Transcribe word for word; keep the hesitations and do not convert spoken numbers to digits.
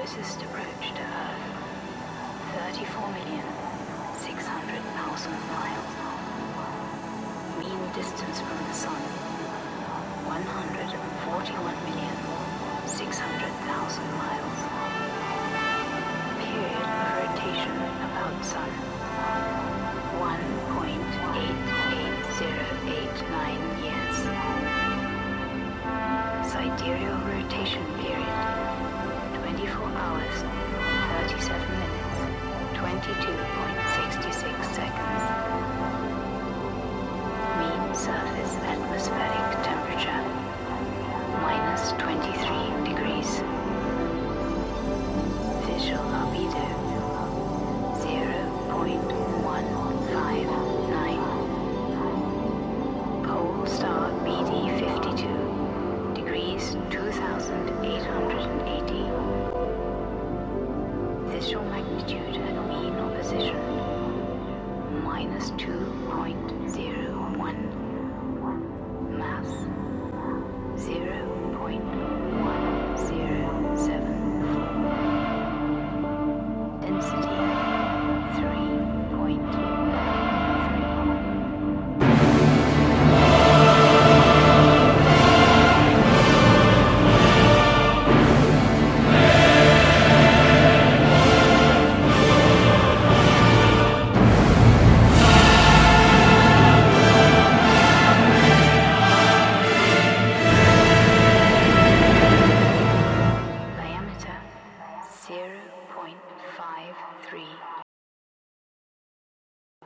closest approach to Earth, thirty-four million six hundred thousand miles. Mean distance from the Sun, one hundred forty-one million six hundred thousand miles. Period of rotation about Sun, one point eight eight zero eight nine years. Sidereal rotation period, twenty-four hours, thirty-seven minutes, twenty-two point six six seconds. Mean surface atmospheric temperature, minus twenty-three degrees. Visual albedo, zero point one five nine. Pole star B D fifty-two, degrees two thousand eight hundred eighty. Visual magnitude at mean opposition, minus two point zero one. Mass, zero point one zero seven four. Density, three point nine three. Diameter, zero point five three